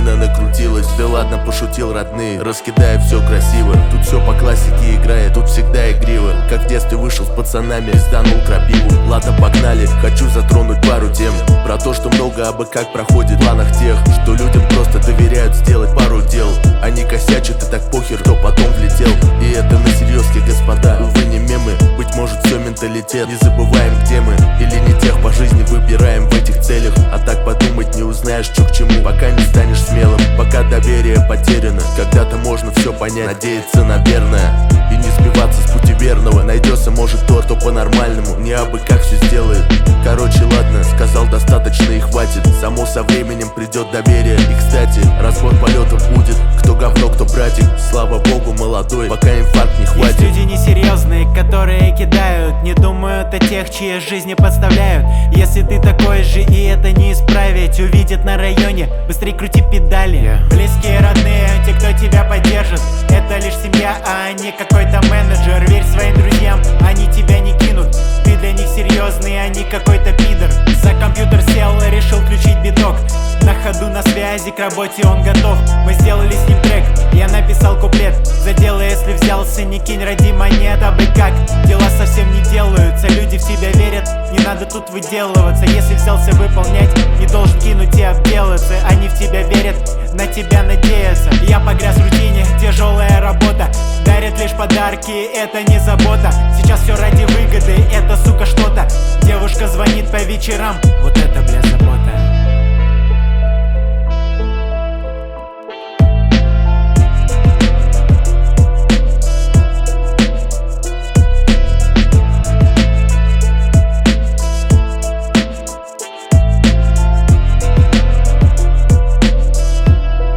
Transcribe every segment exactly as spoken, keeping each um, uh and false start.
Сильно накрутилось, да ладно, пошутил, родные. Раскидая все красиво, тут все по классике играет, тут всегда игриво. Как в детстве вышел с пацанами, изданул крапиву. Ладно, погнали, хочу затронуть пару тем. Про то, что много абы как проходит в планах тех, что людям просто доверяют сделать пару дел. Они косячат, и так похер, кто потом влетел. И это на серьезке, господа, увы, не мемы. Быть может, все менталитет, не забываем, где мы. Или не тех по жизни выбираем в этих целях. А так подумать не узнаешь, что к чему, пока не станешь смелым. Пока доверие потеряно, когда-то можно все понять. Надеяться, наверное, и не сбиваться с пути верного. Найдется, может, тот, кто по-нормальному не абы как все сделает. Короче, ладно, сказал достаточно и хватит. Само со временем придет доверие. И, кстати, разбор полетов будет. Кто говно, кто братик. Слава богу, молодой, пока инфаркт не хватит. Есть люди несерьезные, которые кидают, не думают о тех, чьи жизни подставляют. Если ты такой же и это не исправить, увидят на районе, быстрей крути педали. yeah. Близкие, родные, те, кто тебя поддержит, это лишь семья, а не какой-то менеджер. Верь своим друзьям, они тебя не кинут. Ты для них серьезный, а не какой-то пидор. За компьютер сел и решил включить биток. На ходу, на связи, к работе он готов. Мы сделали с ним трек, я написал куплет. За дело, если взялся, не кинь, ради монет. А бы как, дела совсем не делаются. Люди в себя верят, не надо тут выделываться. Если взялся выполнять, не должен кинуть и обделаться. Они в тебя верят, на тебя надеются. Я погряз в рутине, тяжелая работа. Дарят лишь подарки, это не забота. Сейчас все ради выгоды, это, сука, что-то. Девушка звонит по вечерам, вот это, бля, забота.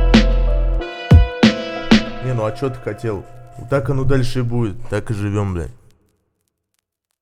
Не, ну а чё ты хотел? Так оно дальше и будет, так и живем, блядь.